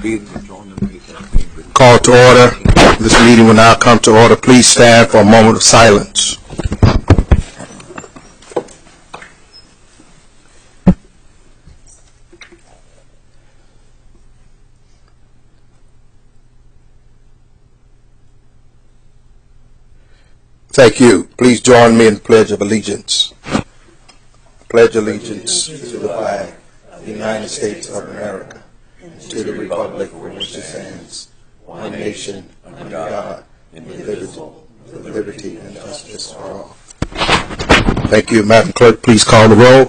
Call to order. This meeting will now come to order. Please stand for a moment of silence. Thank you. Please join me in the Pledge of Allegiance. Pledge allegiance to the flag of the United States of America, and to the republic for which it stands, one nation, under God, indivisible, with liberty and justice for all. Thank you. Madam Clerk, please call the roll.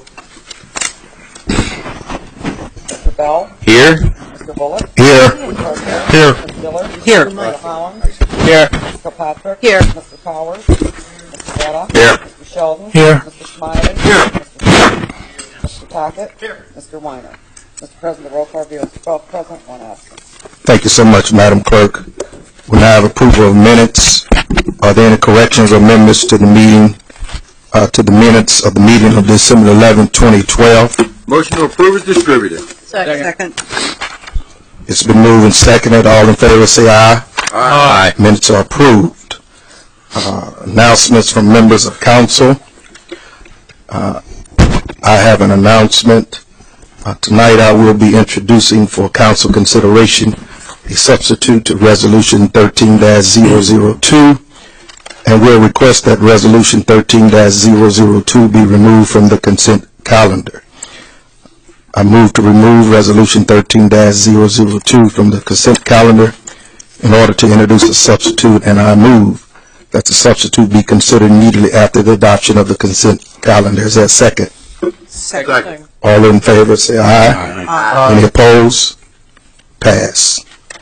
Mr. Bell? Here. Mr. Bullock? Here. Here. Mr. Dillard? Here. Mr. Collins? Here. Mr. Kilpatrick? Here. Mr. Powers? Mr. Guetta? Here. Mr. Sheldon? Here. Mr. Smiley? Here. Mr. Tackett? Here. Mr. Weiner? Mr. President, the roll call view is 12 present, 1 absent. Thank you so much, Madam Clerk. We now have approval of minutes. Are there any corrections or amendments to the meeting, to the minutes of the meeting of December 11, 2012? Motion to approve is distributed. Second. It's been moved and seconded. All in favor say aye. Aye. Minutes are approved. Announcements from members of council. I have an announcement. Tonight I will be introducing for council consideration a substitute to Resolution 13-002, and will request that Resolution 13-002 be removed from the consent calendar. I move to remove Resolution 13-002 from the consent calendar in order to introduce a substitute, and I move that the substitute be considered immediately after the adoption of the consent calendar. Is there a second? Second. All in favor say aye. Aye. Any opposed? Pass.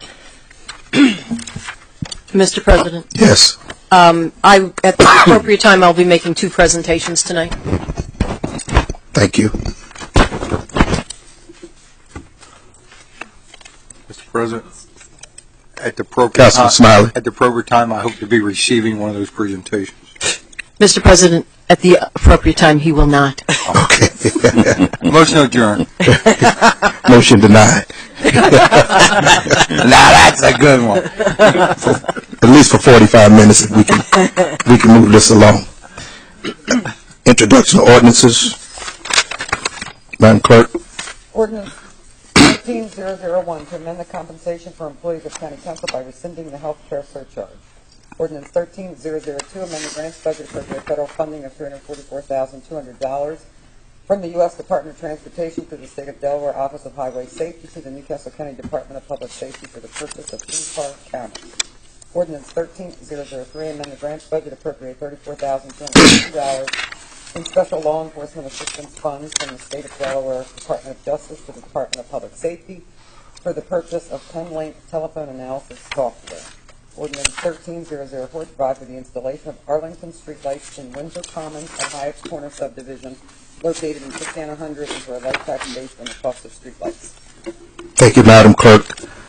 Mr. President, Yes. at the appropriate time, I'll be making 2 presentations tonight. Thank you. Mr. President, at the appropriate Councilman Smiley. at the appropriate time, I hope to be receiving one of those presentations. Mr. President, at the appropriate time, he will not. Okay. Motion adjourned. Motion denied. Now that's a good one. At least for 45 minutes, if we can move this along. Introduction of ordinances. Madam Clerk. Ordinance 13001 to amend the compensation for employees of county council by rescinding the health care surcharge. Ordinance 13002, amend the grants budget for federal funding of $344,200 from the U.S. Department of Transportation through the State of Delaware Office of Highway Safety to the Newcastle County Department of Public Safety for the purchase of in-car cameras. Ordinance 13003, amend the grants budget, appropriate $34,250 in special law enforcement assistance funds from the State of Delaware Department of Justice to the Department of Public Safety for the purchase of PenLink telephone analysis software. Ordinance 13004 provide for the installation of Arlington streetlights in Windsor Commons and Hyatt's Corner subdivision located in Christiana 100 and for a light tax based on the cost of streetlights. Thank you, Madam Clerk.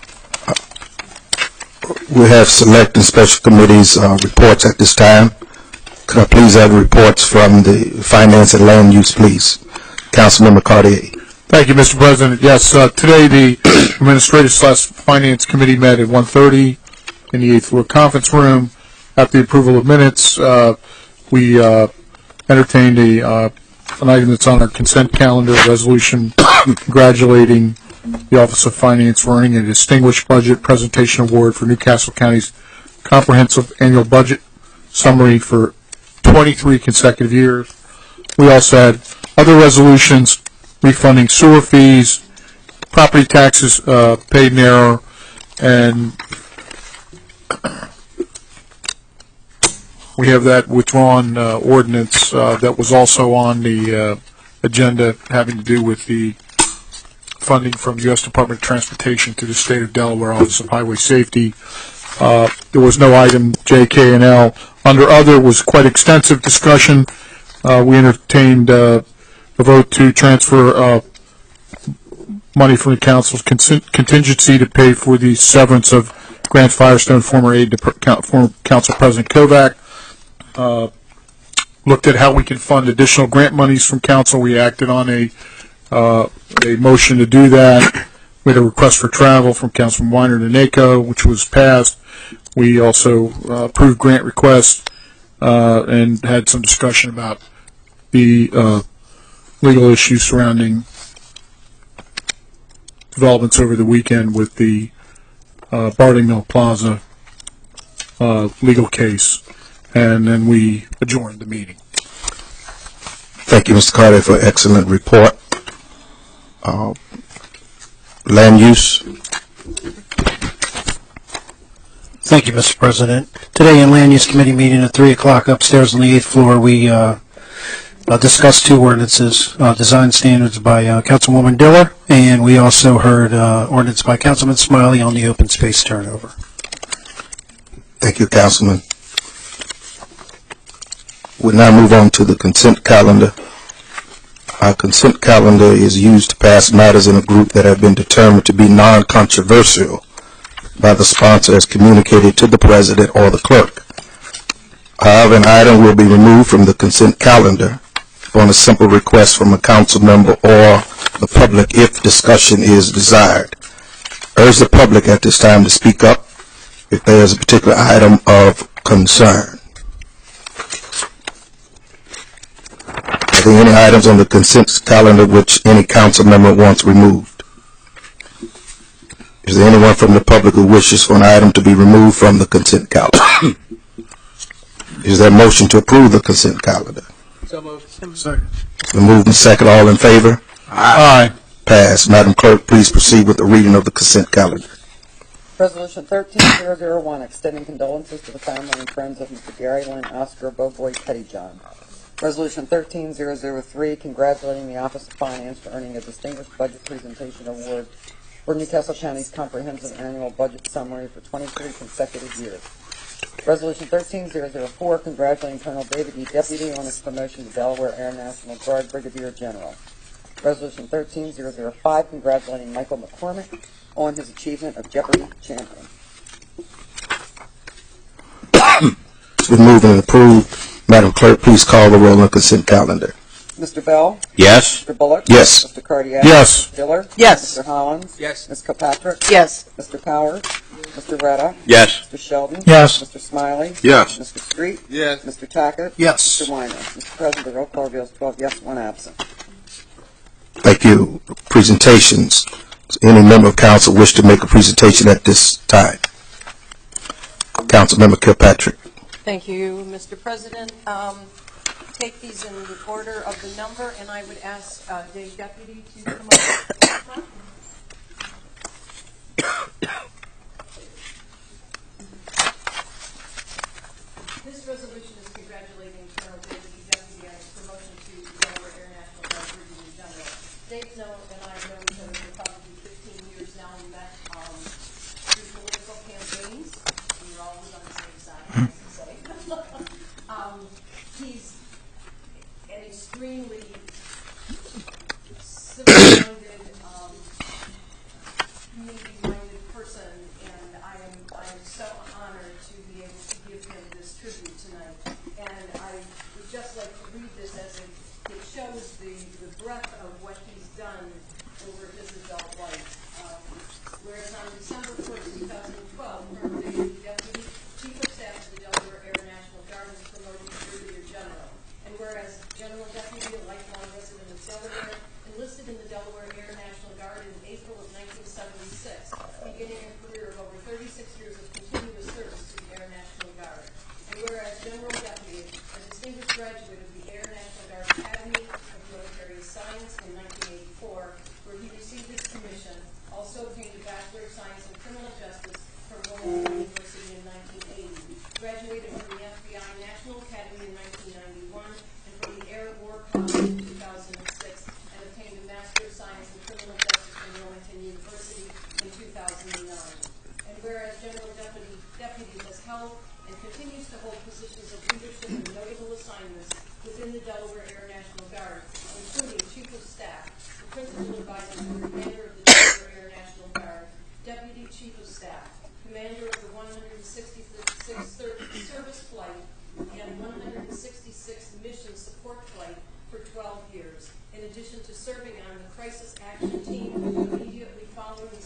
We have select and special committees reports at this time. Could I please have reports from the Finance and Land Use, please? Councilmember Cartier. Thank you, Mr. President. Yes, today the Administrative/Finance Committee met at 1:30 in the 8th floor conference room. After the approval of minutes, we entertained an item that's on our consent calendar, a resolution congratulating the Office of Finance for earning a Distinguished Budget Presentation Award for Newcastle County's comprehensive annual budget summary for 23 consecutive years. We also had other resolutions refunding sewer fees, property taxes paid in error, and we have that withdrawn ordinance that was also on the agenda having to do with the funding from the U.S. Department of Transportation to the State of Delaware Office of Highway Safety. There was no item J, K, and L. Under other was quite extensive discussion. We entertained a vote to transfer money from the council's contingency to pay for the severance of Grant Firestone, former aide to former Council President Kovac. Looked at how we can fund additional grant monies from council. We acted on a motion to do that. we had a request for travel from Councilman Weiner to NACO, which was passed. We also approved grant requests and had some discussion about the legal issues surrounding developments over the weekend with the Barding Mill Plaza legal case, and then we adjourned the meeting. Thank you, Mr. Carter, for an excellent report. Land use. Thank you, Mr. President. Today in Land Use Committee meeting at 3 o'clock upstairs on the 8th floor, we discussed two ordinances, design standards by Councilwoman Diller, and we also heard ordinance by Councilman Smiley on the open space turnover. Thank you, Councilman. We'll now move on to the consent calendar. Our consent calendar is used to pass matters in a group that have been determined to be non-controversial by the sponsor as communicated to the president or the clerk. However, an item will be removed from the consent calendar on a simple request from a council member or the public if discussion is desired. Urge the public at this time to speak up if there is a particular item of concern. Are there any items on the consent calendar which any council member wants removed? Is there anyone from the public who wishes for an item to be removed from the consent calendar? Is there a motion to approve the consent calendar? So moved. Second. Been moved and second. All in favor? Aye. Pass. Madam Clerk, please proceed with the reading of the consent calendar. Resolution 13001, extending condolences to the family and friends of Mr. Gary Lynn Oscar Beauboy Pettyjohn. Resolution 13003, congratulating the Office of Finance for earning a Distinguished Budget Presentation Award for Newcastle County's Comprehensive Annual Budget Summary for 23 consecutive years. Resolution 13004, congratulating Colonel David E. Deputy on his promotion to Delaware Air National Guard Brigadier General. Resolution 13005, congratulating Michael McCormick on his achievement of Jeopardy Champion. It's been moved and approved. Madam Clerk, please call the roll on the consent calendar. Mr. Bell? Yes. Mr. Bullock? Yes. Mr. Cardiac? Yes. Diller? Yes. Mr. Hollins? Yes. Ms. Kilpatrick? Yes. Mr. Powers? Mr. Retta? Yes. Mr. Sheldon? Yes. Mr. Smiley? Yes. Mr. Street? Yes. Mr. Tackett? Yes. Mr. Weiner? Mr. President, the roll call reveals 12 yes, 1 absent. Thank you. Presentations. Does any member of council wish to make a presentation at this time? Councilmember Kilpatrick. Thank you, Mr. President. Take these in the order of the number, and I would ask the deputy to come up. This resolution is congratulating Colonel David E. Deputy on his promotion to Delaware Air National Guard Brigadier General. Dave and I know each other for probably 15 years now. We met through political campaigns. We were always on the same side, I have to say. He's an extremely civil-minded, community-minded person, and I am so honored to be able to give him this tribute tonight. And I would just like to read this as it shows the breadth of what he's done over his adult life. Whereas on December 1st, 2012, Colonel David, Deputy Chief of Staff of the Delaware Air National Guard, was promoted to Brigadier General. And whereas General Deputy, a lifelong resident of Delaware, enlisted in the Delaware Air National Guard in April of 1976, beginning a career of over 36 years of continuous service to the Air National Guard. And whereas General Deputy, a distinguished graduate of the Air National Guard Academy of Military Science in 1984, where he received his commission, also obtained a Bachelor of Science in Criminal Justice from Wilmington University in 1980, graduated from the FBI National Academy in 1991, and from the Air War College in 2006, and obtained a Master of Science in Criminal Justice from Wilmington University in 2009. And whereas General Deputy has held and continues to hold positions of leadership and notable assignments within the Delaware Air National Guard, including Chief of Staff, the Principal Advisor to the Commander of the Delaware Air National Guard, Deputy Chief of Staff, Commander of the 166th Service Flight, and 166th Mission Support Flight for 12 years, in addition to serving on the Crisis Action Team immediately following the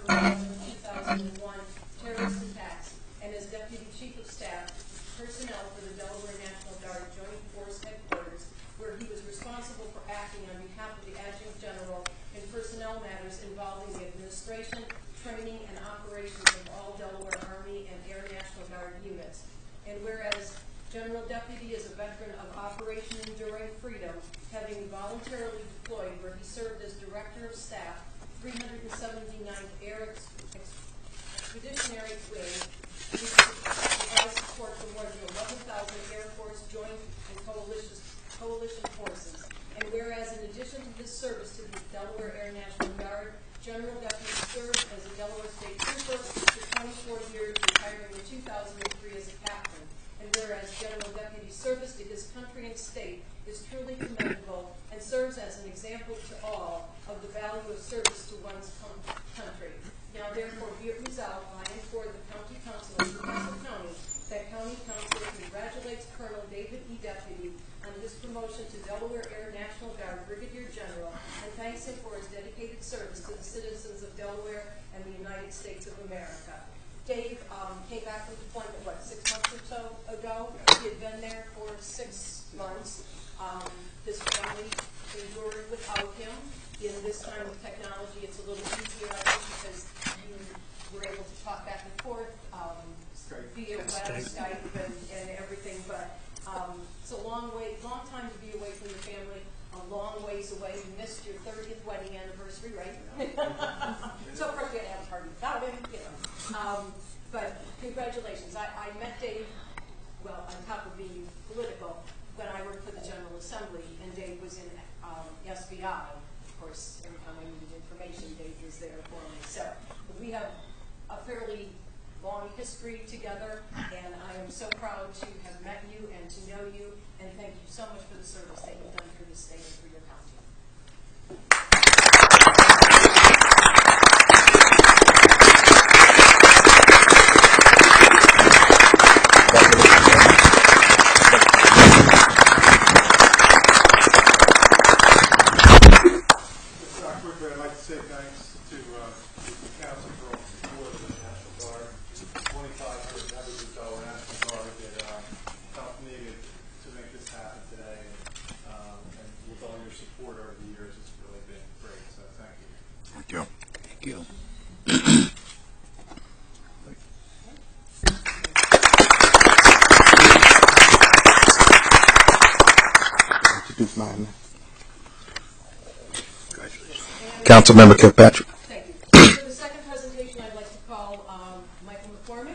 2001 terrorist attacks, and as Deputy Chief of Staff, personnel for the Delaware National Guard Joint Force Headquarters, where he was responsible for acting on behalf of the Adjutant General in personnel matters involving the administration, training, and operations of all Delaware Army and Air National Guard units. And whereas General Deputy is a veteran of Operation Enduring Freedom, having voluntarily deployed where he served as Director of Staff, 379th Air Expeditionary Wing, he provides support for more than 11,000 Air Force Joint and Coalition forces. And whereas in addition to his service to the Delaware Air National Guard, General Deputy served as a Delaware State Trooper for 24 years, retiring in 2003 as a captain. And whereas General Deputy's service to his country and state is truly commendable and serves as an example to all of the value of service to one's country. Now therefore be it resolved by and for the County Council of Newcastle County that County Council congratulates Colonel David E. Deputy on his promotion to Delaware Air National Guard Brigadier General and thanks him for his dedicated service to the citizens of Delaware and the United States of America. Dave came back from deployment, 6 months or so ago? He had been there for 6 months. His family endured without him. In this time of technology, it's a little easier, I think, because you were able to talk back and forth via web, Skype, and everything. But it's a long time to be away from the family, a long ways away. You missed your 30th wedding anniversary, right? So of course we had to have a party without him, but congratulations. I met Dave, well, on top of being political, when I worked for the General Assembly, and Dave was in SBI. Of course, every time I needed information, Dave was there for me. So we have a fairly long history together, and I am so proud to have met you and to know you, and thank you so much for the service that you've done for the state and for your county. I'd like to say thanks to the council for all the support of the National Guard. 2,500 members of the Delaware National Guard that helped me to make this happen today. And with all your support over the years, it's really been great. So thank you. Thank you. Thank you. Introduce mine now. Councilmember Kilpatrick. Thank you. For the second presentation, I'd like to call Michael McCormick.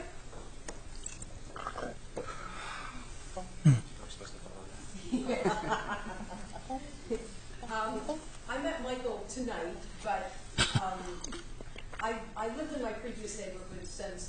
I met Michael tonight, but I lived in my previous neighborhood since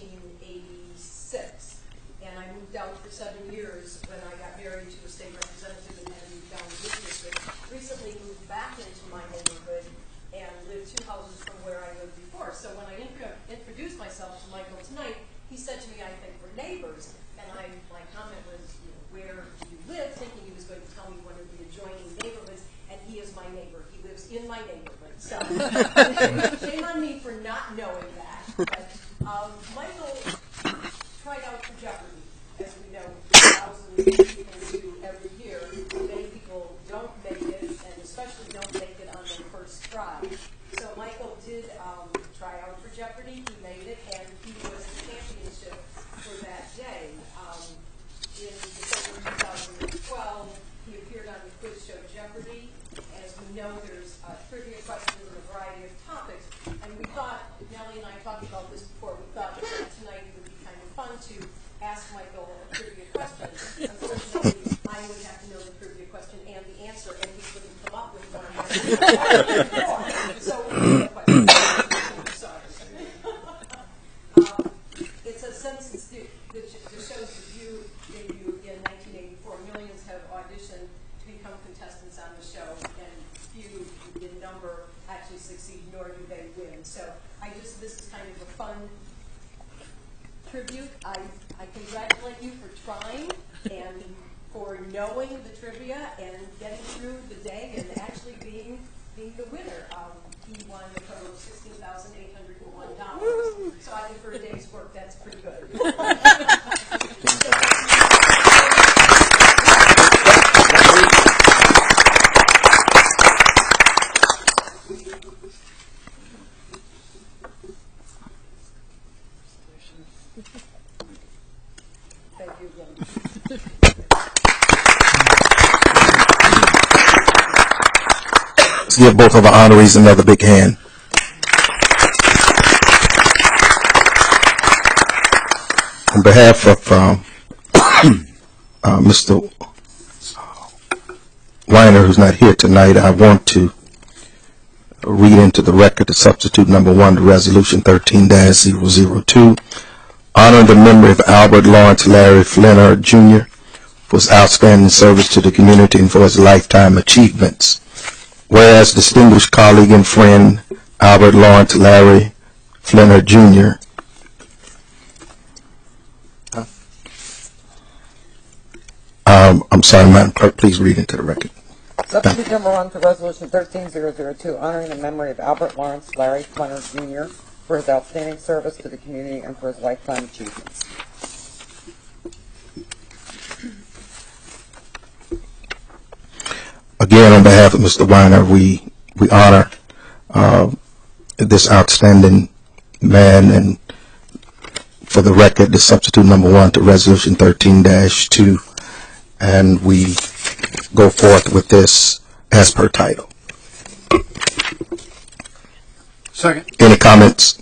1986, and I moved out for 7 years when I got married to a state representative and had moved down to this district. Recently moved back into my neighborhood and lived 2 houses from where I lived before. So when I introduced myself to Michael tonight, he said to me, I think we're neighbors. And my comment was, where do you live? Thinking he was going to tell me one of the adjoining neighborhoods, and he is my neighbor. He lives in my neighborhood. So shame on me for not knowing that. But Michael tried out for Jeopardy, as we know, thousands of people do every year. Many people don't make it, and especially don't make it on their first try. So Michael did try out for Jeopardy. He made it, and he was the championship for that day. In December 2012, he appeared on the quiz show Jeopardy. As we know, there's trivia questions and a variety of topics. And we thought, Nellie and I talked about this before, we thought that tonight it would be kind of fun to ask Michael a trivia question. Unfortunately, I would have to know the trivia question and the answer, and he couldn't come up with one. So, sorry. It's a census that shows the view debut in 1984. Millions have auditioned to become contestants on the show, and few in number actually succeed, nor do they win. So this is kind of a fun tribute. I congratulate you for trying and for knowing the trivia and getting through the day and actually being the winner. He won a total of $16,801. so I think for a day's work, that's pretty good. Thank you again. Let's give both of our honorees another big hand. On behalf of Mr. Weiner, who's not here tonight, I want to read into the record the substitute number 1 to Resolution 13-002, honoring the memory of Albert Lawrence Larry Flinner, Jr. for his outstanding service to the community and for his lifetime achievements. Whereas distinguished colleague and friend Albert Lawrence Larry Flinner, Jr. I'm sorry, Madam Clerk, please read into the record. Substitute number 1 to Resolution 13002, honoring the memory of Albert Lawrence Larry Flinner, Jr. for his outstanding service to the community and for his lifetime achievements. Again, on behalf of Mr. Weiner, we honor this outstanding man, and for the record, the substitute number 1 to Resolution 13-2, and we go forth with this as per title. Second. Any comments?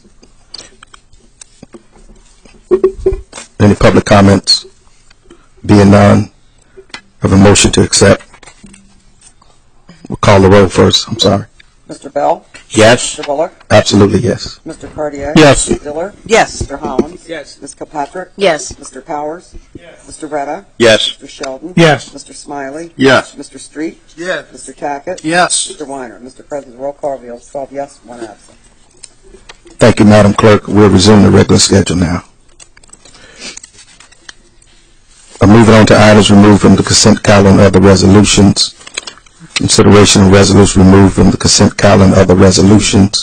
Any public comments? Being none, have a motion to accept. We'll call the roll first. I'm sorry. Mr. Bell? Yes. Mr. Bullock? Absolutely yes. Mr. Cartier? Yes. Ms. Diller? Yes. Mr. Hollins? Yes. Ms. Kilpatrick? Yes. Mr. Powers? Yes. Mr. Retta? Yes. Mr. Sheldon? Yes. Mr. Smiley? Yes. Mr. Street? Yes. Mr. Tackett? Yes. Mr. Weiner? Mr. President, roll call reveals 12 yes, 1 absent. Thank you, Madam Clerk. We'll resume the regular schedule now. Moving on to items removed from the consent calendar and other resolutions. Consideration of resolution removed from the consent calendar and other resolutions.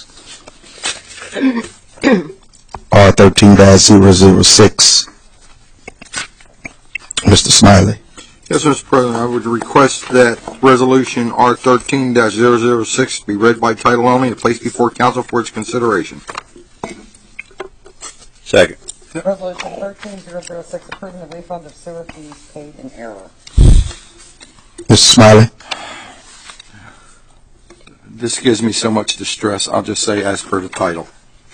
R13-006. Mr. Smiley. Yes, Mr. President, I would request that Resolution R13-006 be read by title only and placed before council for its consideration. Second. Resolution 13006, approving the refund of sewer fees paid in error. Mr. Smiley. This gives me so much distress, I'll just say as per the title.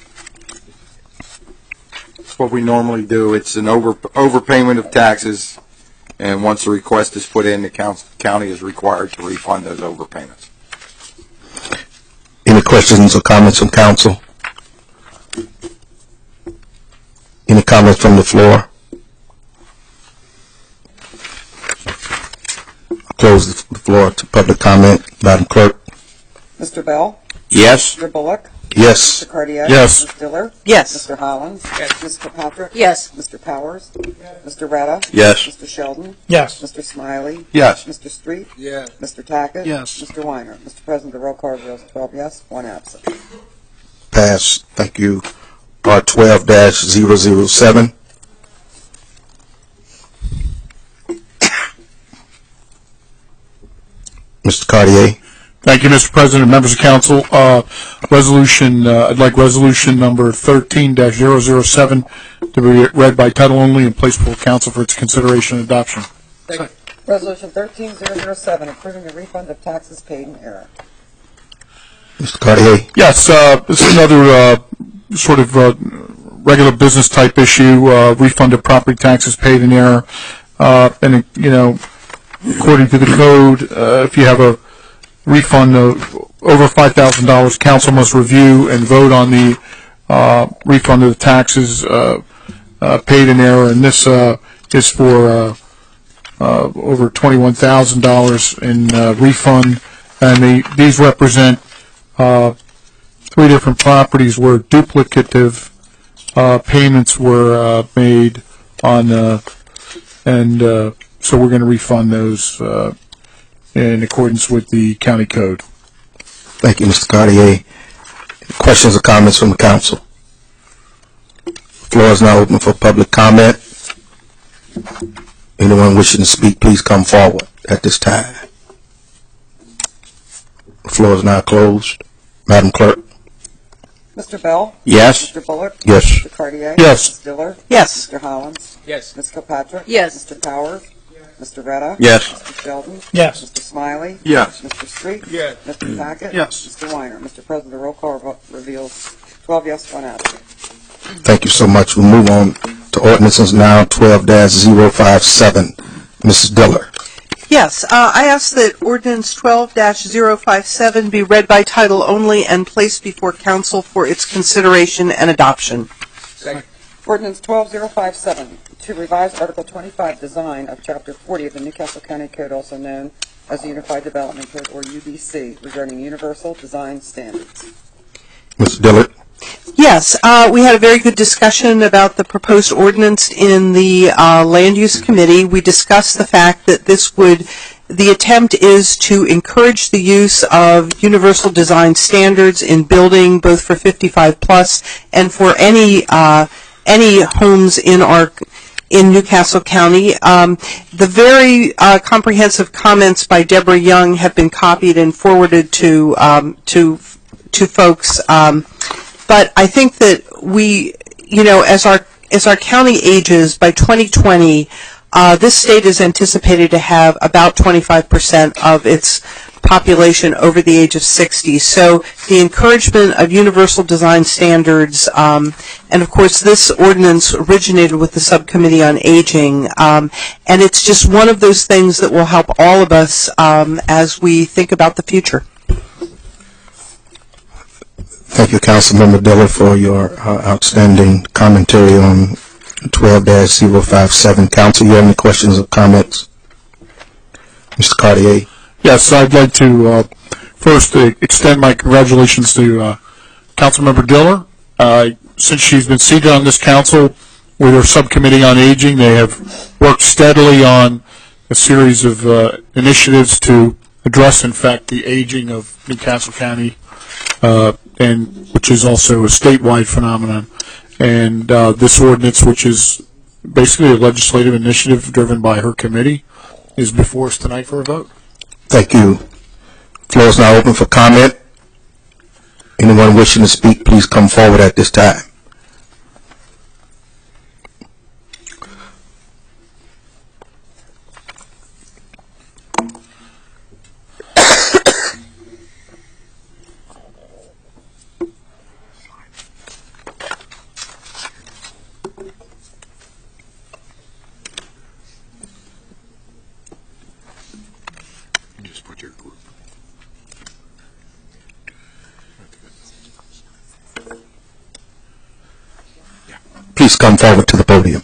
It's what we normally do. It's an overpayment of taxes, and once the request is put in, the county is required to refund those overpayments. Any questions or comments from council? Any comments from the floor? I'll close the floor to public comment. Madam Clerk. Mr. Bell? Yes. Mr. Bullock? Yes. Mr. Cartier? Yes. Ms. Diller? Yes. Mr. Hollins? Yes. Ms. Kilpatrick? Yes. Mr. Powers? Mr. Retta? Yes. Mr. Sheldon? Yes. Mr. Smiley? Yes. Mr. Street? Yes. Mr. Tackett? Yes. Mr. Weiner? Mr. President, the roll call reveals 12 yes, 1 absent. Pass. Thank you. R12-007. Mr. Cartier. Thank you, Mr. President, members of council. I'd like resolution number 13-007 to be read by title only and placed before council for its consideration and adoption. Resolution 13007, approving the refund of taxes paid in error. Mr. Cartier. Yes, this is another sort of regular business type issue, refund of property taxes paid in error. And, you know, according to the code, if you have a refund of over $5,000, council must review and vote on the refund of the taxes paid in error. And this is for over $21,000 in refund. And these represent 3 different properties where duplicative payments were made on, so we're going to refund those in accordance with the county code. Thank you, Mr. Cartier. Questions or comments from the council? Floor is now open for public comment. Anyone wishing to speak, please come forward at this time. The floor is now closed. Madam Clerk? Mr. Bell? Yes. Mr. Bullard? Yes. Mr. Cartier? Yes. Ms. Diller? Yes. Mr. Hollins? Yes. Ms. Kilpatrick? Yes. Mr. Powers? Mr. Retta? Yes. Mr. Sheldon? Yes. Mr. Smiley? Yes. Mr. Street? Yes. Mr. Packett? Yes. Mr. Weiner? Mr. President, the roll call reveals 12 yes, 1 absent. Thank you so much. We'll move on to ordinances now, 12-057. Mrs. Diller. Yes, I ask that ordinance 12-057 be read by title only and placed before council for its consideration and adoption. Ordinance 12057, to revise Article 25 design of Chapter 40 of the Newcastle County Code, also known as the Unified Development Code, or UDC, regarding universal design standards. Mrs. Diller. Yes, we had a very good discussion about the proposed ordinance in the Land Use Committee. We discussed the fact that the attempt is to encourage the use of universal design standards in building, both for 55 plus and for any homes in Newcastle County. The very comprehensive comments by Deborah Young have been copied and forwarded to folks. But I think that we, as our county ages, by 2020, this state is anticipated to have about 25% of its population over the age of 60. So the encouragement of universal design standards, and of course this ordinance originated with the Subcommittee on Aging, and it's just one of those things that will help all of us as we think about the future. Thank you, Councilmember Diller, for your outstanding commentary on 12-057. Council, you have any questions or comments? Mr. Cartier. Yes, I'd like to first extend my congratulations to Councilmember Diller. Since she's been seated on this council with her Subcommittee on Aging, they have worked steadily on a series of initiatives to address, in fact, the aging of Newcastle County, and which is also a statewide phenomenon. And this ordinance, which is basically a legislative initiative driven by her committee, is before us tonight for a vote. Thank you. Floor is now open for comment. Anyone wishing to speak, please come forward at this time. Please come forward to the podium.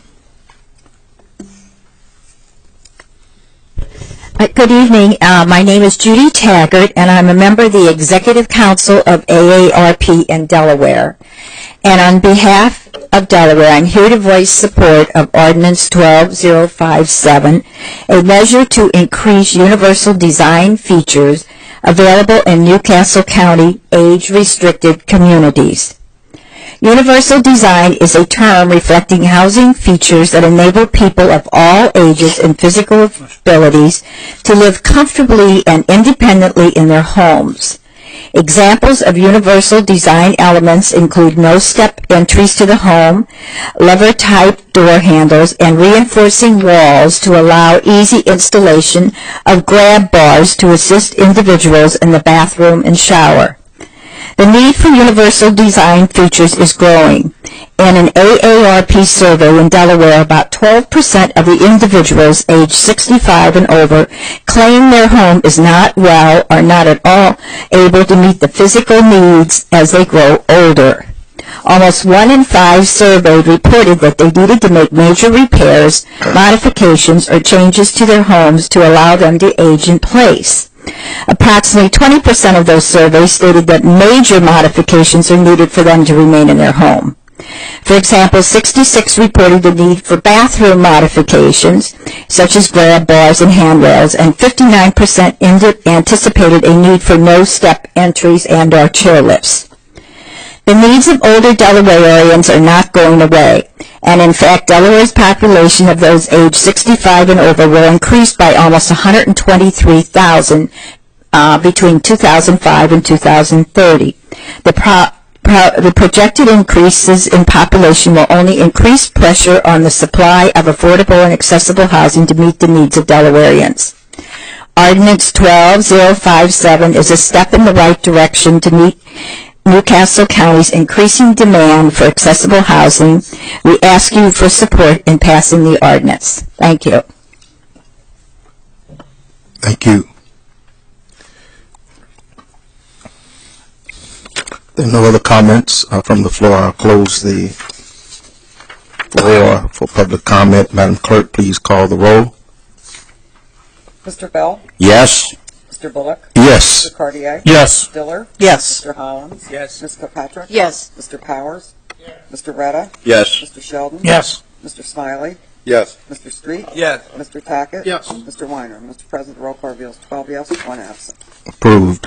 Good evening. My name is Judy Taggart, and I'm a member of the Executive Council of AARP in Delaware. And on behalf of Delaware, I'm here to voice support of Ordinance 12057, a measure to increase universal design features available in Newcastle County age-restricted communities. Universal design is a term reflecting housing features that enable people of all ages and physical abilities to live comfortably and independently in their homes. Examples of universal design elements include no-step entries to the home, lever-type door handles, and reinforcing walls to allow easy installation of grab bars to assist individuals in the bathroom and shower. The need for universal design features is growing. In an AARP survey in Delaware, about 12% of the individuals aged 65 and over claim their home is not well or not at all able to meet the physical needs as they grow older. Almost 1 in 5 surveyed reported that they needed to make major repairs, modifications, or changes to their homes to allow them to age in place. Approximately 20% of those surveys stated that major modifications are needed for them to remain in their home. For example, 66 reported the need for bathroom modifications, such as grab bars and handrails, and 59% anticipated a need for no-step entries and/or chair lifts. The needs of older Delawareans are not going away, and in fact, Delaware's population of those aged 65 and over will increase by almost 123,000 between 2005 and 2030. The projected increases in population will only increase pressure on the supply of affordable and accessible housing to meet the needs of Delawareans. Ordinance 12057 is a step in the right direction to meet Newcastle County's increasing demand for accessible housing. We ask you for support in passing the ordinance. Thank you. Thank you. There are no other comments from the floor. I'll close the floor for public comment. Madam Clerk, please call the roll. Mr. Bell? Yes. Mr. Bullock? Yes. Mr. Cardiac? Yes. Diller? Yes. Mr. Hollins? Yes. Ms. Kilpatrick? Yes. Mr. Powers? Mr. Retta? Yes. Mr. Sheldon? Yes. Mr. Smiley? Yes. Mr. Street? Yes. Mr. Tackett? Yes. Mr. Weiner? Mr. President, the roll call reveals 12 yes, 1 absent. Approved.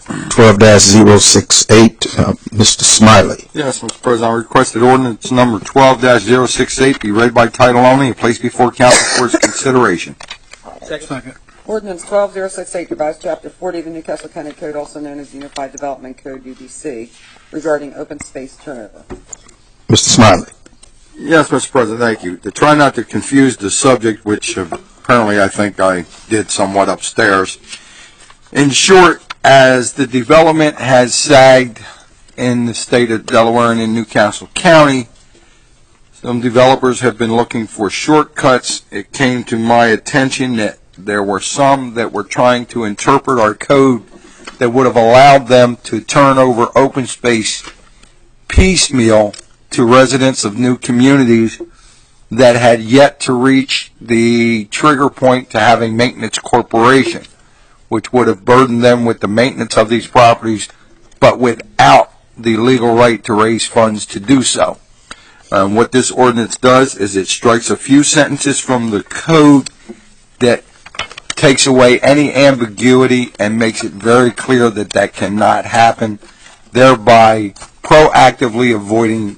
12-068, Mr. Smiley. Yes, Mr. President, I requested ordinance number 12-068 be read by title only and placed before council for its consideration. Second. Ordinance 12068 revised Chapter 40 of the Newcastle County Code, also known as Unified Development Code, UDC, regarding open space turnover. Mr. Smiley. Yes, Mr. President, thank you. To try not to confuse the subject, which apparently I think I did somewhat upstairs. In short, as the development has sagged in the state of Delaware and in Newcastle County, some developers have been looking for shortcuts. It came to my attention that there were some that were trying to interpret our code that would have allowed them to turn over open space piecemeal to residents of new communities that had yet to reach the trigger point to having maintenance corporation, which would have burdened them with the maintenance of these properties, but without the legal right to raise funds to do so. What this ordinance does is it strikes a few sentences from the code that takes away any ambiguity and makes it very clear that that cannot happen, thereby proactively avoiding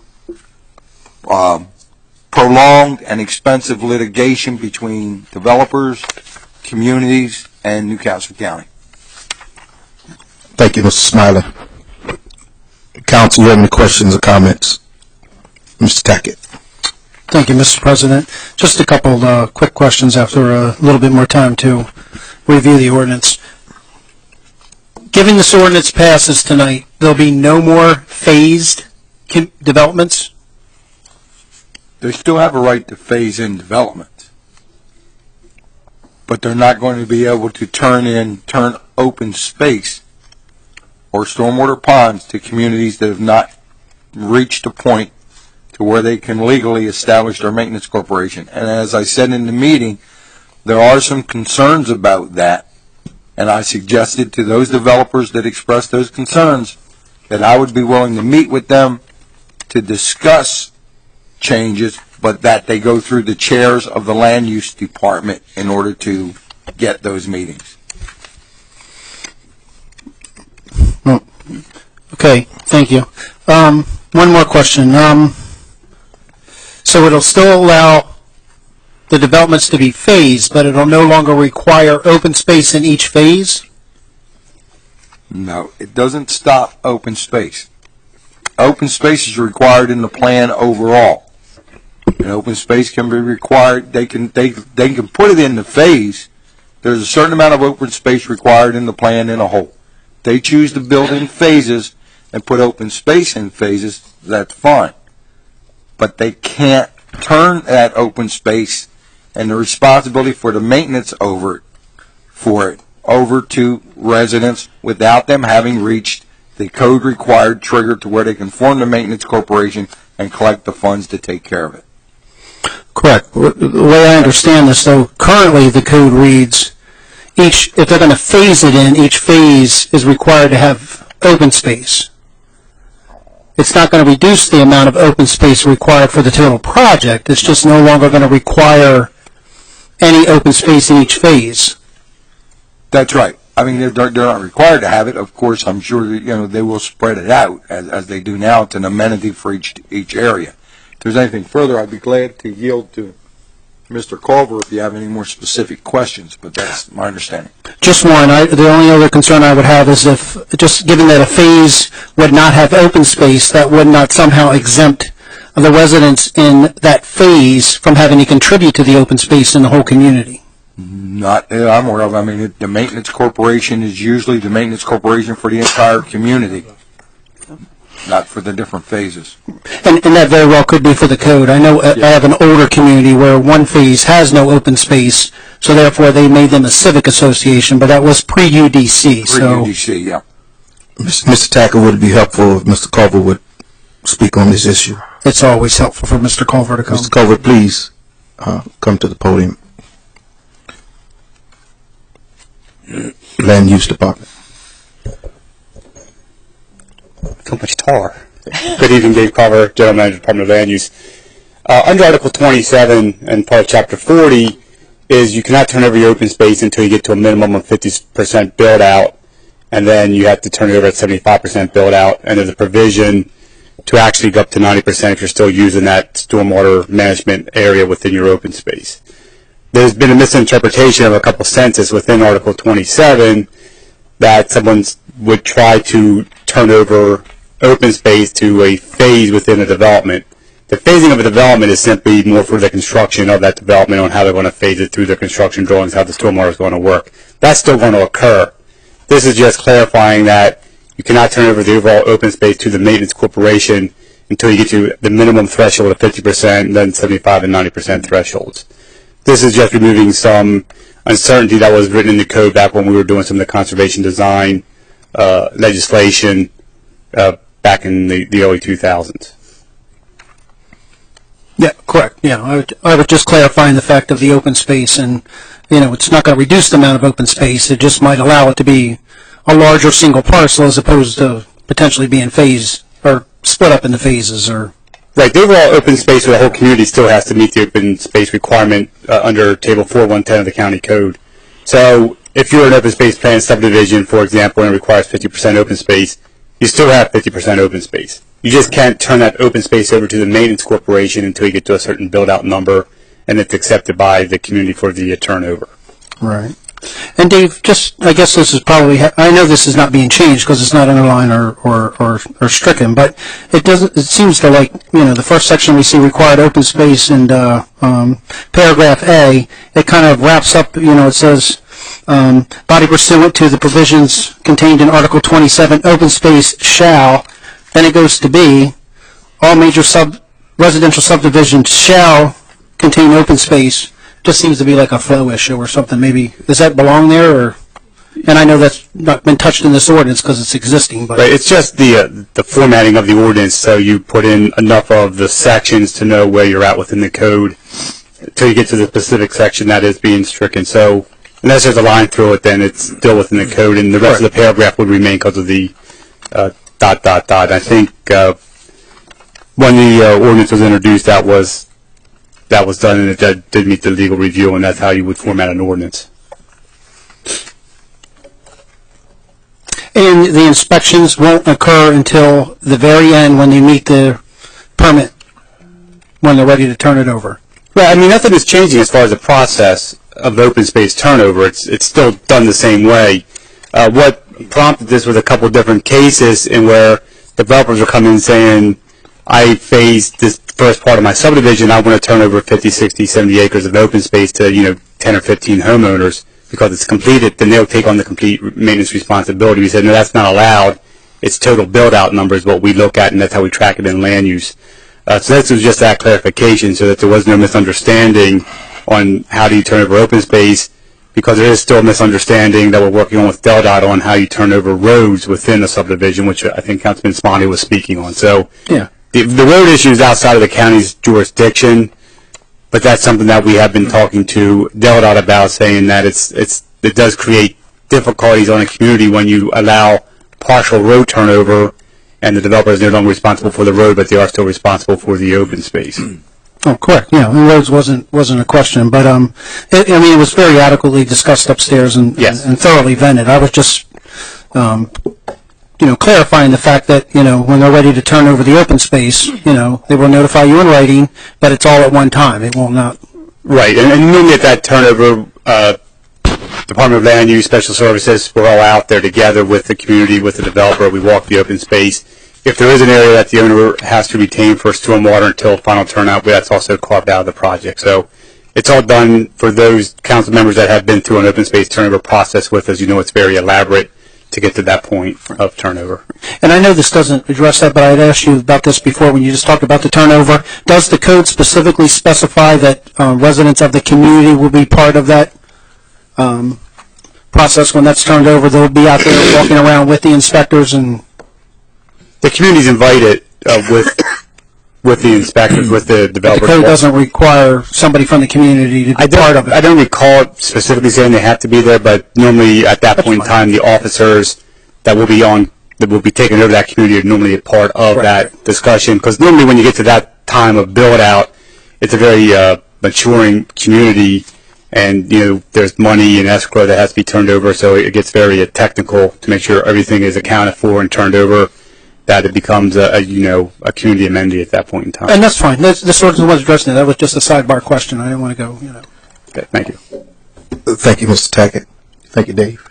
prolonged and expensive litigation between developers, communities, and Newcastle County. Thank you, Mr. Smiley. Council, you have any questions or comments? Mr. Tackett. Thank you, Mr. President. Just a couple quick questions after a little bit more time to review the ordinance. Given this ordinance passes tonight, there'll be no more phased developments? They still have a right to phase in development, but they're not going to be able to turn open space or stormwater ponds to communities that have not reached a point to where they can legally establish their maintenance corporation. And as I said in the meeting, there are some concerns about that, and I suggested to those developers that expressed those concerns that I would be willing to meet with them to discuss changes, but that they go through the chairs of the land use department in order to get those meetings. Okay, thank you. One more question. So it'll still allow the developments to be phased, but it'll no longer require open space in each phase? No, it doesn't stop open space. Open space is required in the plan overall. And open space can be required, they can put it in the phase. There's a certain amount of open space required in the plan in a whole. They choose to build in phases and put open space in phases, that's fine. But they can't turn that open space and the responsibility for the maintenance over to residents without them having reached the code required trigger to where they can form the maintenance corporation and collect the funds to take care of it. Correct. The way I understand this, though, currently the code reads, if they're going to phase it in, each phase is required to have open space. It's not going to reduce the amount of open space required for the total project. It's just no longer going to require any open space in each phase. That's right. I mean, they're not required to have it. Of course, I'm sure that, they will spread it out as they do now. It's an amenity for each area. If there's anything further, I'd be glad to yield to Mr. Culver if you have any more specific questions, but that's my understanding. Just one. The only other concern I would have is if, just given that a phase would not have open space, that would not somehow exempt the residents in that phase from having to contribute to the open space in the whole community. Not that I'm aware of. I mean, the maintenance corporation is usually the maintenance corporation for the entire community, not for the different phases. And that very well could be for the code. I know I have an older community where one phase has no open space, so therefore they made them a civic association, but that was pre-UDC. Pre-UDC, yeah. Mr. Tackett, would it be helpful if Mr. Culver would speak on this issue? It's always helpful for Mr. Culver to come. Mr. Culver, please come to the podium. Land Use Department. So much taller. Good evening, Dave Culver, General Manager, Department of Land Use. Under Article 27 and part of Chapter 40 is you cannot turn over your open space until you get to a minimum of 50% build out, and then you have to turn it over at 75% build out, and there's a provision to actually go up to 90% if you're still using that stormwater management area within your open space. There's been a misinterpretation of a couple sentences within Article 27 that someone would try to turn over open space to a phase within a development. The phasing of a development is simply more for the construction of that development on how they're going to phase it through their construction drawings, how the stormwater is going to work. That's still going to occur. This is just clarifying that you cannot turn over the overall open space to the maintenance corporation until you get to the minimum threshold of 50% and then 75 and 90% thresholds. This is just removing some uncertainty that was written in the code back when we were doing some of the conservation design legislation back in the early 2000s. Yeah, correct. Yeah, I would just clarifying the fact of the open space, and it's not going to reduce the amount of open space. It just might allow it to be a larger single parcel as opposed to potentially being phased or split up into phases or. Right. The overall open space for the whole community still has to meet the open space requirement under Table 4110 of the county code. So if you're an open space plan subdivision, for example, and it requires 50% open space, you still have 50% open space. You just can't turn that open space over to the maintenance corporation until you get to a certain build-out number, and it's accepted by the community for the turnover. Right. And Dave, I guess this is probably, I know this is not being changed because it's not underlined or stricken, but it seems to the first section we see required open space and paragraph A, it kind of wraps up, it says, body pursuant to the provisions contained in Article 27, open space shall, then it goes to B, all major residential subdivisions shall contain open space. Just seems to be like a flow issue or something. Maybe does that belong there? Or, and I know that's not been touched in this ordinance because it's existing. But right, it's just the formatting of the ordinance. So you put in enough of the sections to know where you're at within the code until you get to the specific section that is being stricken. So unless there's a line through it, then it's still within the code, and the rest of the paragraph would remain because of the ... I think when the ordinance was introduced, that was done, and it did meet the legal review, and that's how you would format an ordinance. And the inspections won't occur until the very end when they meet the permit, when they're ready to turn it over. Right. I mean, nothing is changing as far as the process of the open space turnover. It's still done the same way. What prompted this was a couple of different cases in where developers were coming in saying, I phased this first part of my subdivision, I want to turn over 50, 60, 70 acres of open space to, 10 or 15 homeowners because it's completed, then they'll take on the complete maintenance responsibility. We said, no, that's not allowed. It's total build-out numbers, what we look at, and that's how we track it in land use. So this was just that clarification so that there was no misunderstanding on how do you turn over open space, because there is still a misunderstanding that we're working on with DelDOT on how you turn over roads within a subdivision, which I think Councilman Smonty was speaking on. So yeah. The road issue is outside of the county's jurisdiction, but that's something that we have been talking to DelDOT about, saying that it does create difficulties on a community when you allow partial road turnover and the developer is no longer responsible for the road, but they are still responsible for the open space. Oh, correct. Yeah, the roads wasn't a question, but it was very adequately discussed upstairs and Yes. and thoroughly vetted. I was just clarifying the fact that when they're ready to turn over the open space, they will notify you in writing, but it's all at one time. It will not. Right, and normally at that turnover, Department of Land Use, Special Services, we're all out there together with the community, with the developer. We walk the open space. If there is an area that the owner has to retain for stormwater until final turnout, that's also carved out of the project. So it's all done for those council members that have been through an open space turnover process with us. It's very elaborate to get to that point of turnover. And I know this doesn't address that, but I had asked you about this before when you just talked about the turnover. Does the code specifically specify that residents of the community will be part of that process when that's turned over? They'll be out there walking around with the inspectors and... The community's invited with the inspectors, with the developers. The code doesn't require somebody from the community to be part of it. I don't recall specifically saying they have to be there, but normally at that point in time, the officers that will be taking over that community are normally a part of that discussion. Because normally when you get to that time of build out, it's a very maturing community, and there's money and escrow that has to be turned over, so it gets very technical to make sure everything is accounted for and turned over, that it becomes a community amenity at that point in time. And that's fine. This ordinance was addressing it. That was just a sidebar question. I didn't want to go, Okay, thank you. Thank you, Mr. Tackett. Thank you, Dave.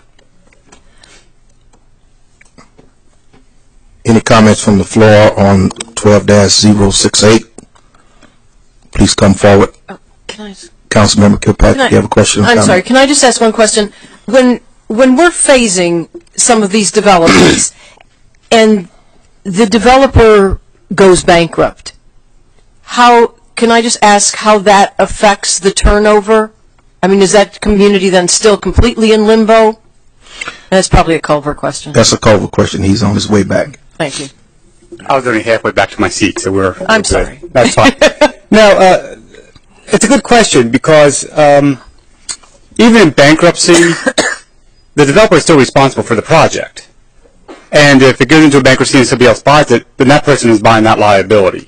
Any comments from the floor on 12-068? Please come forward. Can I? Councilmember Kilpatrick, you have a question? I'm sorry. Can I just ask one question? When we're phasing some of these developments, and the developer goes bankrupt, can I just ask how that affects the turnover? I mean, is that community then still completely in limbo? That's probably a Culver question. That's a Culver question. He's on his way back. Thank you. I was only halfway back to my seat, so we're I'm good. sorry. That's fine. No, it's a good question because even in bankruptcy, the developer is still responsible for the project. And if it goes into a bankruptcy and somebody else buys it, then that person is buying that liability.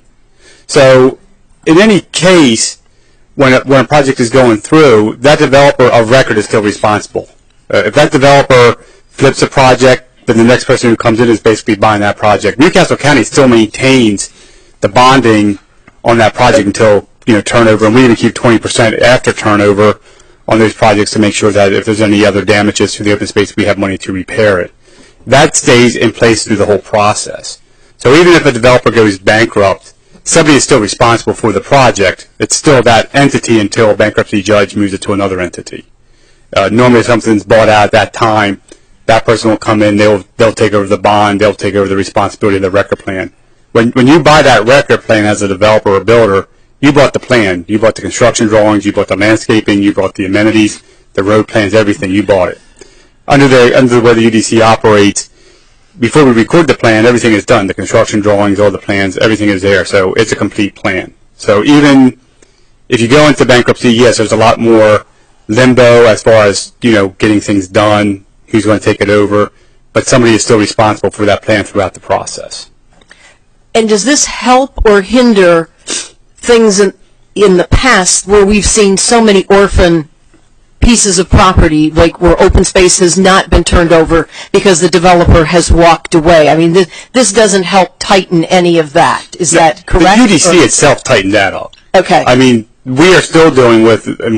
So in any case, when a project is going through, that developer of record is still responsible. If that developer flips a project, then the next person who comes in is basically buying that project. Newcastle County still maintains the bonding on that project until turnover, and we even keep 20% after turnover on those projects to make sure that if there's any other damages to the open space, we have money to repair it. That stays in place through the whole process. So even if a developer goes bankrupt, somebody is still responsible for the project. It's still that entity until a bankruptcy judge moves it to another entity. Normally if something's bought out at that time, that person will come in, they'll take over the bond, they'll take over the responsibility of the record plan. When you buy that record plan as a developer or builder, you bought the plan, you bought the construction drawings, you bought the landscaping, you bought the amenities, the road plans, everything, you bought it. Under the way the UDC operates, before we record the plan, everything is done. The construction drawings, all the plans, everything is there. So it's a complete plan. So even if you go into bankruptcy, yes, there's a lot more limbo as far as, getting things done, who's going to take it over, but somebody is still responsible for that plan throughout the process. And does this help or hinder things in the past where we've seen so many orphan pieces of property, like where open space has not been turned over because the developer has walked away? I mean, this doesn't help tighten any of that. Is that correct? The UDC itself tightened that up. Okay. I mean, we are still dealing with, and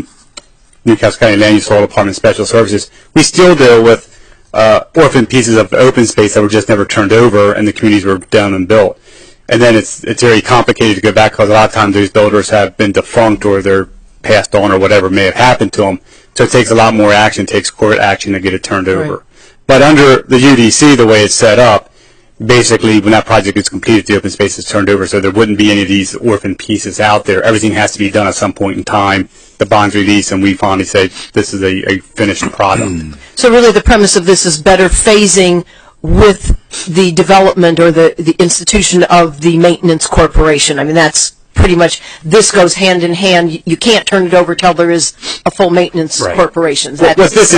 Newcastle County Land Use Law Department Special Services, we still deal with orphan pieces of open space that were just never turned over and the communities were done and built. And then it's very complicated to go back because a lot of times those builders have been defunct or they're passed on or whatever may have happened to them. So it takes a lot more action, takes court action to get it turned over. Right. But under the UDC, the way it's set up, basically when that project is completed, the open space is turned over, so there wouldn't be any of these orphan pieces out there. Everything has to be done at some point in time. The bond's released, and we finally say this is a finished product. So really the premise of this is better phasing with the development or the institution of the maintenance corporation. I mean, that's pretty much, this goes hand in hand. You can't turn it over till there is a full maintenance corporation. What this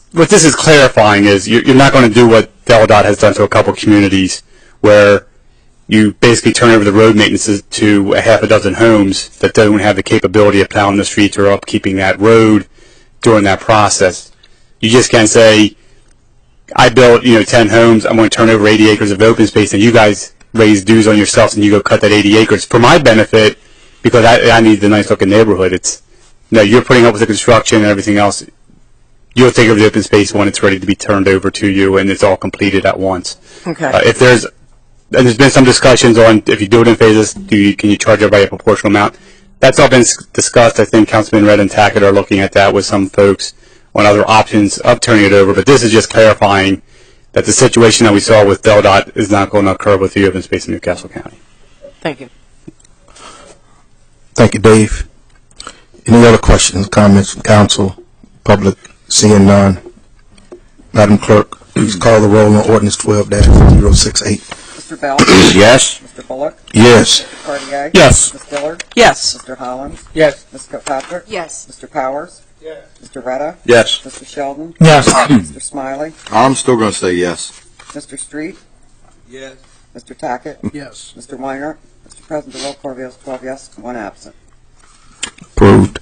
is clarifying is you're not going to do what Del Dot has done to a couple communities where, you basically turn over the road maintenance to a half a dozen homes that don't have the capability of plowing the streets or upkeeping that road during that process. You just can't say, I built, 10 homes, I'm going to turn over 80 acres of open space, and you guys raise dues on yourselves and you go cut that 80 acres for my benefit because I need the nice looking neighborhood. You're putting up with the construction and everything else. You'll take over the open space when it's ready to be turned over to you and it's all completed at once. Okay. There's been some discussions on if you do it in phases, can you charge everybody a proportional amount? That's all been discussed. I think Councilman Red and Tackett are looking at that with some folks on other options of turning it over. But this is just clarifying that the situation that we saw with DelDOT is not going to occur with the open space in Newcastle County. Thank you. Thank you, Dave. Any other questions, comments from council, public? Seeing none. Madam Clerk, please call the roll on ordinance 12-068. Mr. Bell? Yes. Mr. Bullock? Yes. Mr. Cartier? Yes. Ms. Diller? Yes. Mr. Hollins? Yes. Ms. Kilpatrick? Yes. Mr. Powers? Yes. Mr. Retta? Yes. Mr. Sheldon? Yes. Mr. Smiley? I'm still going to say yes. Mr. Street? Yes. Mr. Tackett? Yes. Mr. Weiner? Mr. President, the roll call reveals 12 yes, 1 absent. Approved.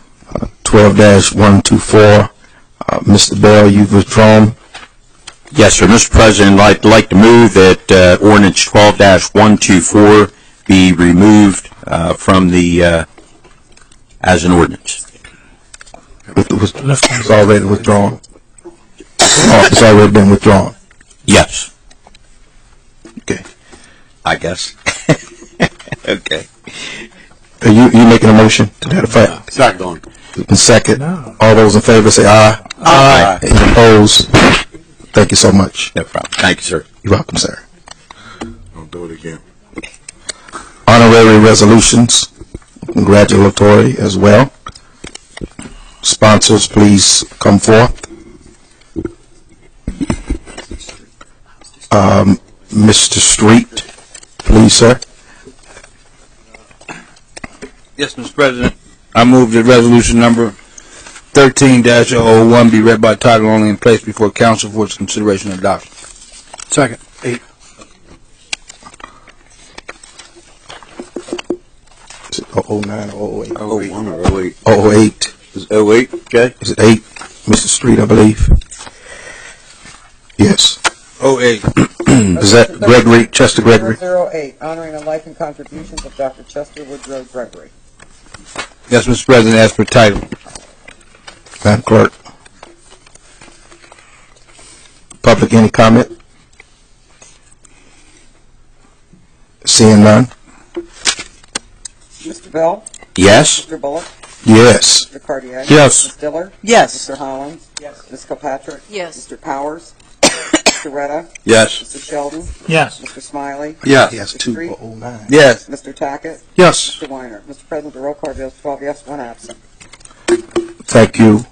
12-124. Mr. Bell, you've withdrawn. Yes, sir. Mr. President, I'd like to move that ordinance 12-124 be removed from the as an ordinance. It's already withdrawn. Oh, it's already been withdrawn. Yes, Okay. I guess. Okay. Are you making a motion to that effect? Second. And second. All those in favor say aye. Aye. Any opposed? Thank you so much. No problem. Thank you, sir. You're welcome, sir. Don't do it again. Honorary resolutions, congratulatory as well. Sponsors, please come forth. Mr. Street, please, sir. Yes, Mr. President. I move that resolution number 13-001 be read by title only and placed before council for its consideration and adoption. Second. Is it 09 or 08? 01 or 08? 08. Is it 08? Okay. Is it 8? Mr. Street, I believe. Yes. 08. Is that Gregory, Chester Gregory? 008, honoring the life and contributions of Dr. Chester Woodrow Gregory. Yes, Mr. President, as per title. Madam Clerk. Public, any comment? Seeing none? Mr. Bell? Yes. Mr. Bullock? Yes. Mr. Cartier? Yes. Ms. Diller? Yes. Mr. Hollins? Yes. Ms. Kilpatrick? Yes. Mr. Powers? Mr. Retta? Yes. Mr. Sheldon? Yes. Mr. Smiley? Yes. Yes, Mr. Street? 209. Yes. Mr. Tackett? Yes. Mr. Weiner? Mr. President, the roll call reveals 12 yes, 1 absent. Thank you.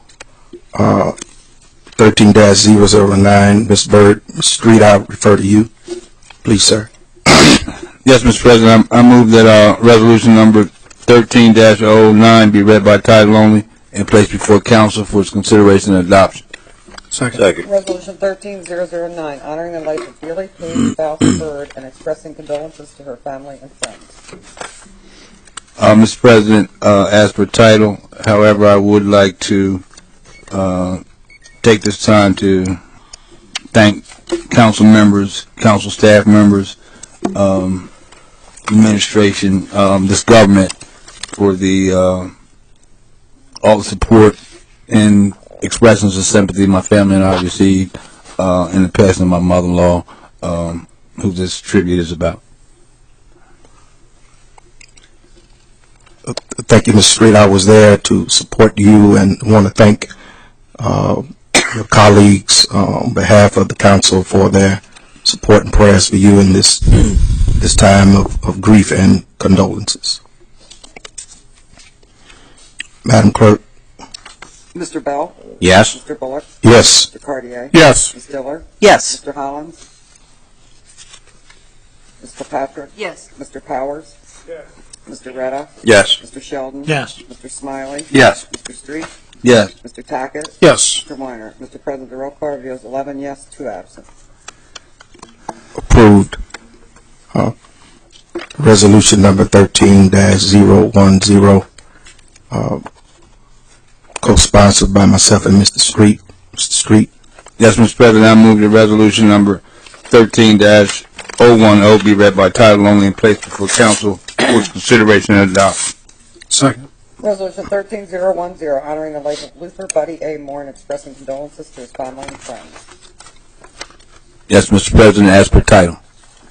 13-009, Ms. Byrd. Mr. Street, I refer to you. Please, sir. Yes, Mr. President, I move that resolution number 13-009 be read by title only and placed before council for its consideration and adoption. Second. Resolution 13-009, honoring the life of dearly Paige Falk Bird and expressing condolences to her family and friends. Mr. President, as per title, however, I would like to take this time to thank council members, council staff members, administration, this government for all the support and expressions of sympathy my family and I received in the passing of my mother-in-law, who this tribute is about. Thank you, Mr. Street. I was there to support you and want to thank your colleagues on behalf of the council for their support and prayers for you in this time of grief and condolences. Madam Clerk. Mr. Bell? Yes. Mr. Bullock? Yes. Mr. Cartier? Yes. Ms. Diller? Yes. Mr. Hollins? Ms. Kilpatrick? Yes. Mr. Powers? Yes. Mr. Retta? Yes. Mr. Sheldon? Yes. Mr. Smiley? Yes. Mr. Street? Yes. Mr. Tackett? Yes. Mr. Weiner? Mr. President, the roll call reveals 11 yes, 2 absent. Approved. Resolution number 13-010, co-sponsored by myself and Mr. Street. Mr. Street. Yes, Mr. President, I move the resolution number 13-010 be read by title only and placed before council for consideration and adoption. Second. Resolution 13-010, honoring the life of Luther Buddy A. Moore and expressing condolences to his family and friends. Yes, Mr. President, as per title.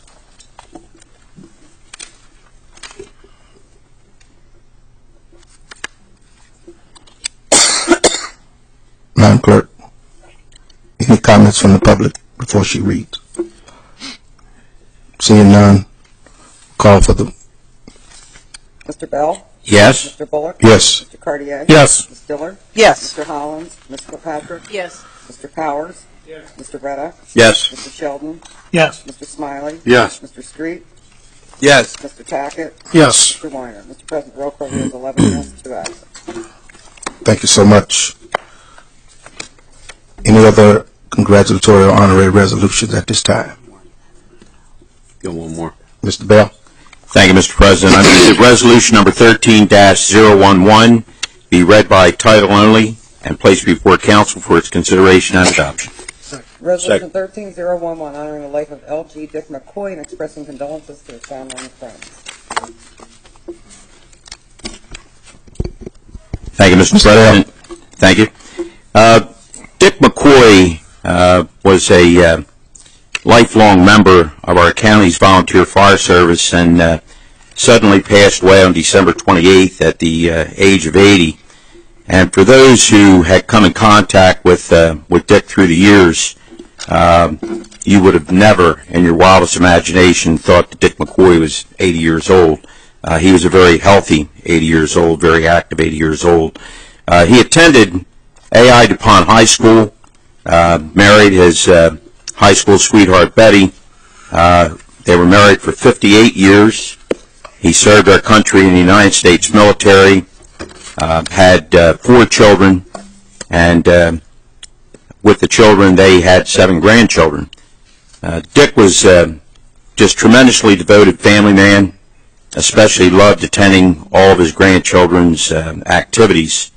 Madam Clerk, any comments from the public before she reads? Seeing none, call for the... Mr. Bell? Yes. Mr. Bullock? Yes. Mr. Cartier? Yes. Ms. Diller? Yes. Mr. Hollins? Ms. Kilpatrick? Yes. Mr. Powers? Yes. Mr. Retta? Yes. Mr. Sheldon? Yes. Mr. Smiley? Yes. Mr. Street? Yes. Mr. Tackett? Yes. Mr. Weiner? Mr. President, roll call is 11 yes, 2 absent. Thank you so much. Any other congratulatory or honorary resolutions at this time? Go one more. Mr. Bell? Thank you, Mr. President. I move that resolution number 13-011 be read by title only and placed before council for its consideration and adoption. Resolution 13-011, honoring the life of L.G. Dick McCoy and expressing condolences to his family and friends. Thank you, Mr. President. Thank you. Dick McCoy was a lifelong member of our county's volunteer fire service and suddenly passed away on December 28th at the age of 80. And for those who had come in contact with Dick through the years, you would have never, in your wildest imagination, thought that Dick McCoy was 80 years old. He was a very healthy 80 years old, very active 80 years old. He attended A.I. DuPont High School, married his high school sweetheart, Betty. They were married for 58 years. He served our country in the United States military, had 4 children, and with the children, they had 7 grandchildren. Dick was just tremendously devoted family man, especially loved attending all of his grandchildren's activities.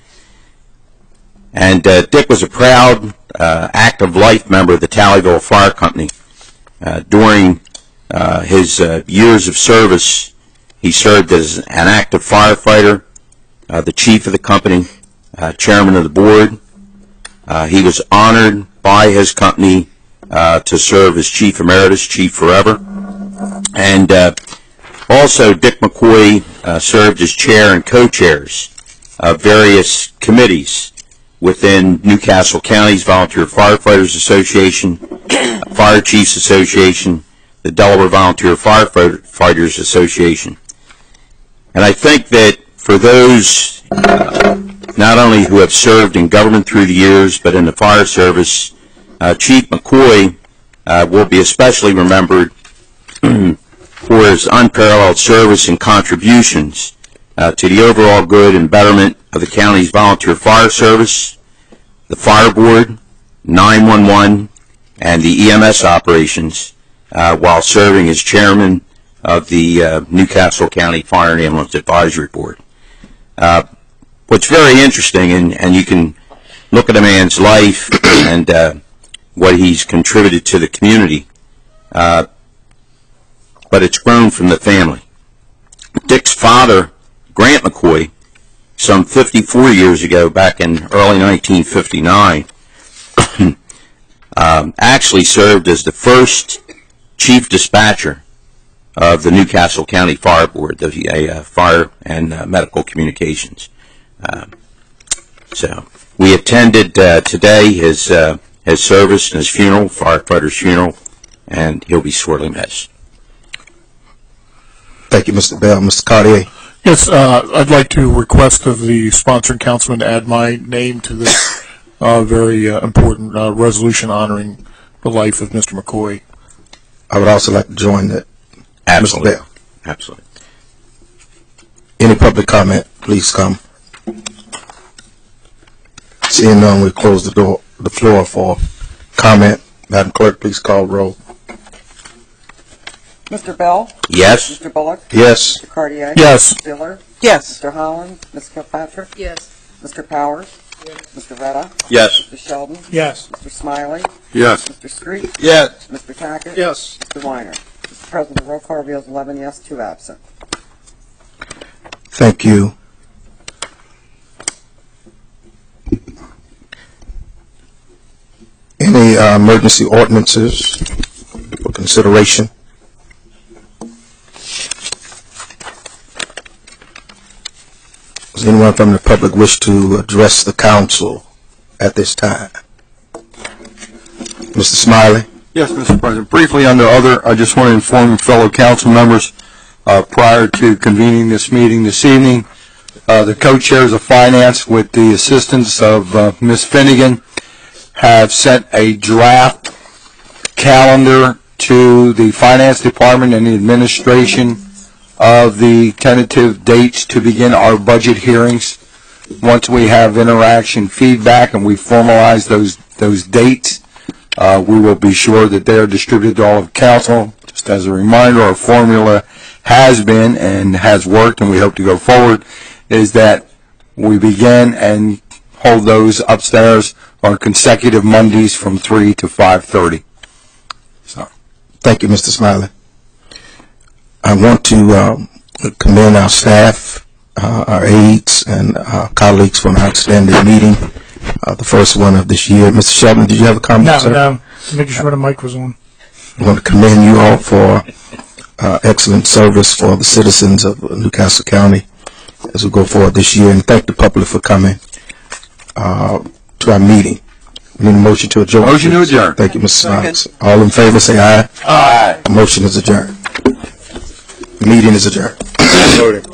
And Dick was a proud, active life member of the Tallyville Fire Company. During his years of service, he served as an active firefighter, the chief of the company, chairman of the board. He was honored by his company to serve as chief emeritus, chief forever. And also, Dick McCoy served as chair and co-chairs of various committees within Newcastle County's Volunteer Firefighters Association, Fire Chiefs Association, the Delaware Volunteer Firefighters Association. And I think that for those not only who have served in government through the years, but in the fire service, Chief McCoy will be especially remembered for his unparalleled service and contributions to the overall good and betterment of the county's volunteer fire service, the fire board, 911, and the EMS operations, while serving as chairman of the Newcastle County Fire and Ambulance Advisory Board. What's very interesting, and you can look at a man's life and what he's contributed to the community, but it's grown from the family. Dick's father, Grant McCoy, some 54 years ago, back in early 1959, actually served as the first chief dispatcher of the Newcastle County Fire Board, the Fire and Medical Communications. So we attended today his service and his funeral, firefighter's funeral, and he'll be sorely missed. Thank you, Mr. Bell. Mr. Cartier? Yes, I'd like to request of the sponsoring councilman to add my name to this very important resolution honoring the life of Mr. McCoy. I would also like to join that. Absolutely. Mr. Bell? Absolutely. Any public comment, please come. Seeing none, we close the floor for comment. Madam Clerk, please call roll. Mr. Bell? Yes. Mr. Bullock? Yes. Mr. Cartier? Yes. Ms. Diller? Yes. Mr. Holland? Ms. Kilpatrick? Yes. Mr. Powers? Mr. Vedda? Yes. Mr. Sheldon? Yes. Mr. Smiley? Yes. Mr. Street? Yes. Mr. Tackett? Yes. Mr. Weiner? Mr. President, the roll call reveals 11 yes, 2 absent. Thank you. Any emergency ordinances for consideration? Does anyone from the public wish to address the council at this time? Mr. Smiley? Yes, Mr. President. Briefly on the other, I just want to inform fellow council members, prior to convening this meeting this evening, the co-chairs of finance with the assistance of Ms. Finnegan have sent a draft calendar to the finance department and the administration of the tentative dates to begin our budget hearings. Once we have interaction feedback and we formalize those dates, we will be sure that they are distributed to all of council. Just as a reminder, our formula has been and has worked, and we hope to go forward, is that we begin and hold those upstairs on consecutive Mondays from 3 to 5:30. So, Thank you, Mr. Smiley. I want to commend our staff, our aides, and our colleagues for an outstanding meeting, the first one of this year. Mr. Sheldon, did you have a comment, sir? No, making sure the mic was on. I want to commend you all for excellent service for the citizens of Newcastle County as we go forward this year, and thank the public for coming to our meeting. We need a motion to adjourn. Motion to adjourn. Thank you, Mr. Smiles. All in favor, say aye. Aye. Motion is adjourned. Meeting is adjourned. Voting.